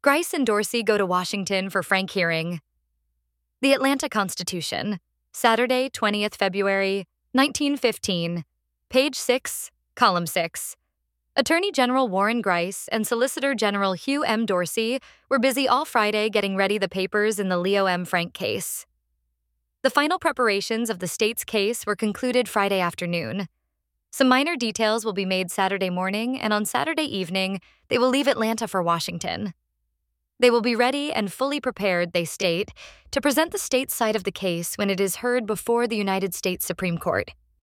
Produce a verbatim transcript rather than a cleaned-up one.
Grice and Dorsey go to Washington for frank hearing. The Atlanta Constitution, Saturday, twentieth February, nineteen fifteen, page six, column six. Attorney General Warren Grice and Solicitor General Hugh M. Dorsey were busy all Friday getting ready the papers in the Leo M. Frank case. The final preparations of the state's case were concluded Friday afternoon. Some minor details will be made Saturday morning, and on Saturday evening, they will leave Atlanta for Washington. They will be ready and fully prepared, they state, to present the state's side of the case when it is heard before the United States Supreme Court.